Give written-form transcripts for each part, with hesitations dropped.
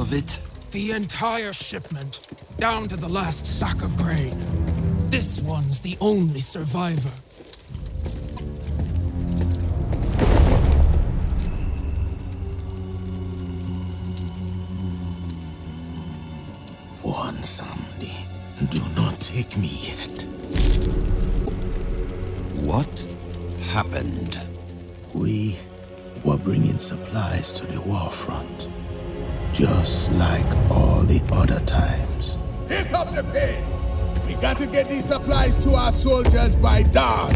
of it? The entire shipment, down to the last sack of grain. This one's the only survivor. One Samdi, do not take me yet. What happened? We were bringing supplies to the war front, just like all the other times. Pick up the pace! We got to get these supplies to our soldiers by dawn!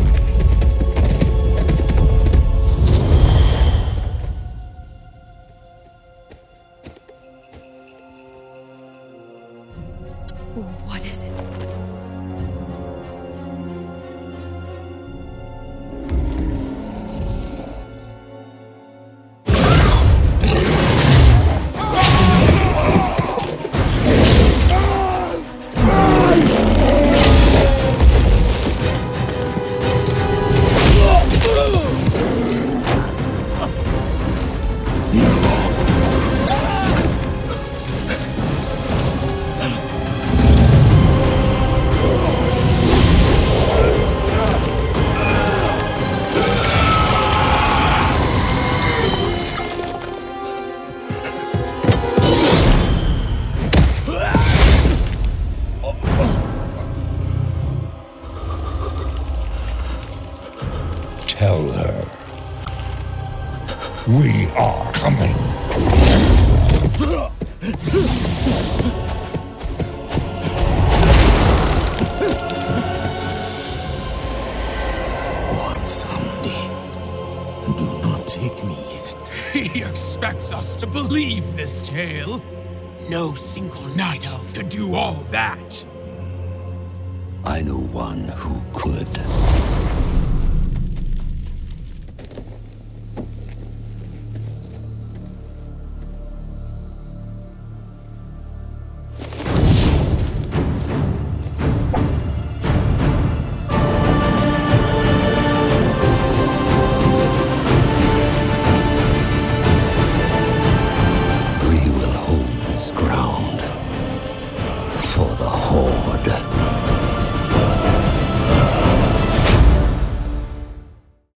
What is it? Tell her. We are coming. One Samdi, do not take me yet. He expects us to believe this tale. No single night elf could do all that. I know one who could. We will hold this ground for the Horde.